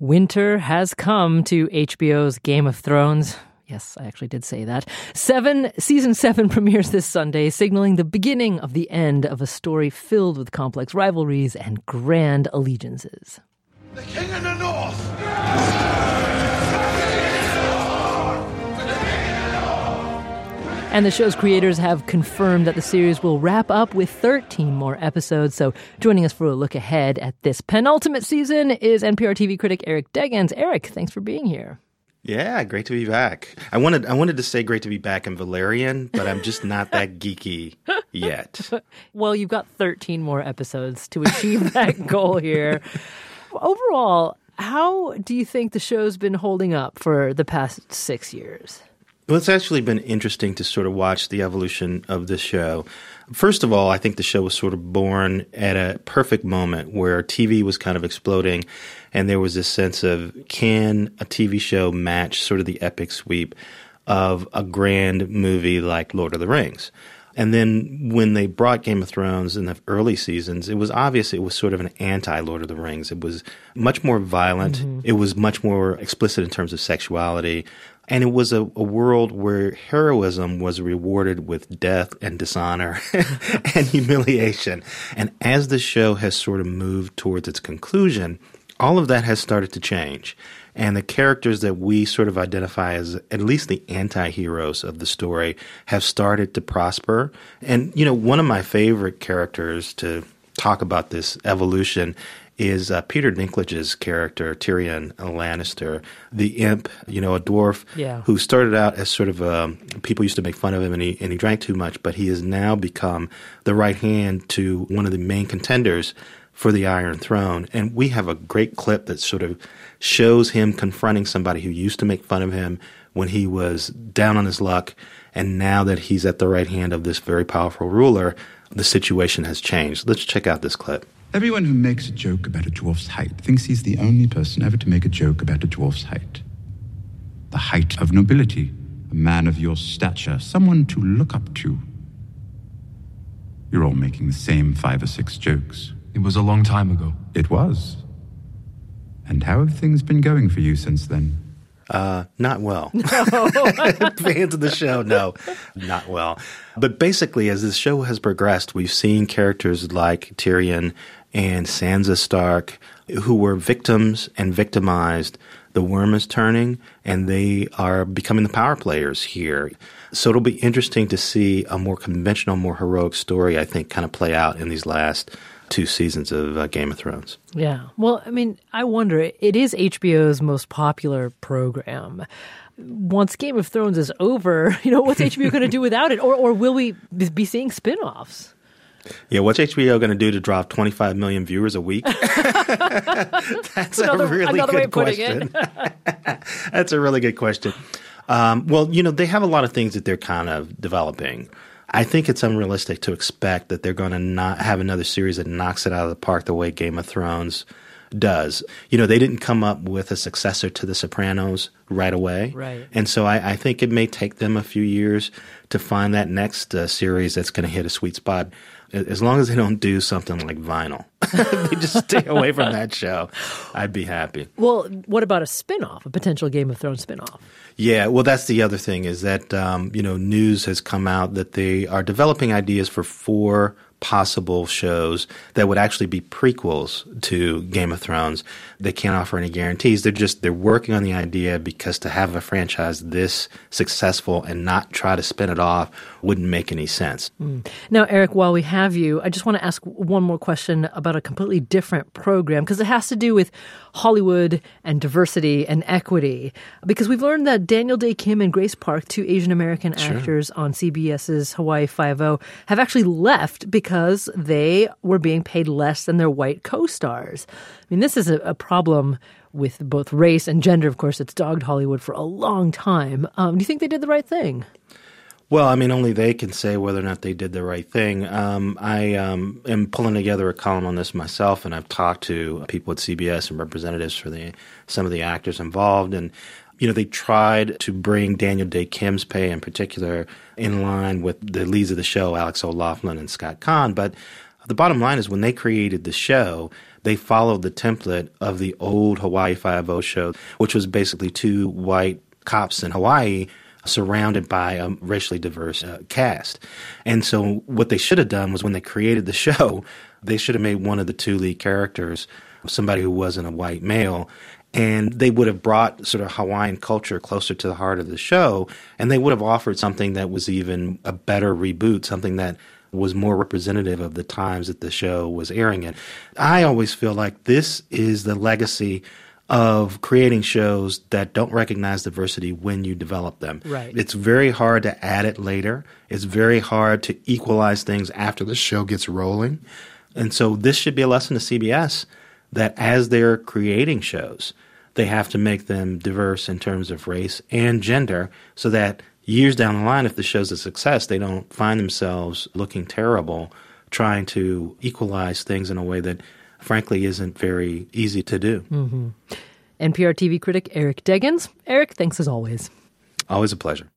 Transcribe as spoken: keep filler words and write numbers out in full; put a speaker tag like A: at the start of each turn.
A: Winter has come to H B O's Game of Thrones. Yes, I actually did say that. Seven, season seven premieres this Sunday, signaling the beginning of the end of a story filled with complex rivalries and grand allegiances.
B: The King in the North!
A: And the show's creators have confirmed that the series will wrap up with thirteen more episodes. So joining us for a look ahead at this penultimate season is N P R T V critic Eric Deggans. Eric, thanks for being here.
C: Yeah, great to be back. I wanted I wanted to say great to be back in Valerian, but I'm just not that geeky yet.
A: Well, you've got thirteen more episodes to achieve that goal here. Overall, how do you think the show's been holding up for the past six years?
C: Well, it's actually been interesting to sort of watch the evolution of this show. First of all, I think the show was sort of born at a perfect moment where T V was kind of exploding, and there was this sense of, can a T V show match sort of the epic sweep of a grand movie like Lord of the Rings? And then when they brought Game of Thrones in the early seasons, it was obvious it was sort of an anti-Lord of the Rings. It was much more violent. Mm-hmm. It was much more explicit in terms of sexuality. And it was a, a world where heroism was rewarded with death and dishonor and humiliation. And as the show has sort of moved towards its conclusion, all of that has started to change. And the characters that we sort of identify as at least the anti-heroes of the story have started to prosper. And, you know, one of my favorite characters to talk about this evolution is uh, Peter Dinklage's character, Tyrion Lannister, the imp, you know, a dwarf
A: yeah.
C: who started out as sort of um, people used to make fun of him and he, and he drank too much, but he has now become the right hand to one of the main contenders for the Iron Throne. And we have a great clip that sort of shows him confronting somebody who used to make fun of him when he was down on his luck. And now that he's at the right hand of this very powerful ruler, the situation has changed. Let's check out this clip.
D: Everyone who makes a joke about a dwarf's height thinks he's the only person ever to make a joke about a dwarf's height. The height of nobility, a man of your stature, someone to look up to. You're all making the same five or six jokes.
E: It was a long time ago.
D: It was. And how have things been going for you since then?
C: Uh, not well.
A: No.
C: Fans of the show, no, not well. But basically, as this show has progressed, we've seen characters like Tyrion and Sansa Stark who were victims and victimized. The worm is turning, and they are becoming the power players here. So it'll be interesting to see a more conventional, more heroic story, I think, kind of play out in these last two seasons of uh, Game of Thrones.
A: Yeah. Well, I mean, I wonder, it is H B O's most popular program. Once Game of Thrones is over, you know, what's H B O going to do without it? Or or will we be seeing spin-offs?
C: Yeah, what's H B O going to do to drop twenty-five million viewers a week? That's
A: another,
C: a really good question. That's a really good question. Um, well, you know, they have a lot of things that they're kind of developing. I think it's unrealistic to expect that they're going to not have another series that knocks it out of the park the way Game of Thrones does. You know, they didn't come up with a successor to The Sopranos right away.
A: Right.
C: And so I, I think it may take them a few years to find that next uh, series that's going to hit a sweet spot. As long as they don't do something like Vinyl, they just stay away from that show, I'd be happy.
A: Well, what about a spin-off, a potential Game of Thrones spin-off?
C: Yeah, well, that's the other thing is that, um, you know, news has come out that they are developing ideas for four possible shows that would actually be prequels to Game of Thrones. They can't offer any guarantees. They're just, they're working on the idea because to have a franchise this successful and not try to spin it off wouldn't make any sense.
A: Mm. Now, Eric, while we have you, I just want to ask one more question about a completely different program because it has to do with Hollywood and diversity and equity. Because we've learned that Daniel Day Kim and Grace Park, two Asian American
C: Sure.
A: actors on C B S's Hawaii Five-O, have actually left because they were being paid less than their white co-stars. I mean, this is a, a problem with both race and gender. Of course, it's dogged Hollywood for a long time. Um, do you think they did the right thing?
C: Well, I mean, only they can say whether or not they did the right thing. Um, I um, am pulling together a column on this myself, and I've talked to people at C B S and representatives for the some of the actors involved. And, you know, they tried to bring Daniel Day Kim's pay in particular in line with the leads of the show, Alex O'Loughlin and Scott Kahn. But The bottom line is when they created the show, they followed the template of the old Hawaii Five-O show, which was basically two white cops in Hawaii surrounded by a racially diverse uh, cast. And so what they should have done was when they created the show, they should have made one of the two lead characters somebody who wasn't a white male. And they would have brought sort of Hawaiian culture closer to the heart of the show, and they would have offered something that was even a better reboot, something that was more representative of the times that the show was airing in. I always feel like this is the legacy of creating shows that don't recognize diversity when you develop them.
A: Right.
C: It's very hard to add it later. It's very hard to equalize things after the show gets rolling. And so this should be a lesson to C B S that as they're creating shows, they have to make them diverse in terms of race and gender so that years down the line, if the show's a success, they don't find themselves looking terrible trying to equalize things in a way that frankly isn't very easy to do.
A: Mm-hmm. N P R T V critic Eric Deggans. Eric, thanks as always.
C: Always a pleasure.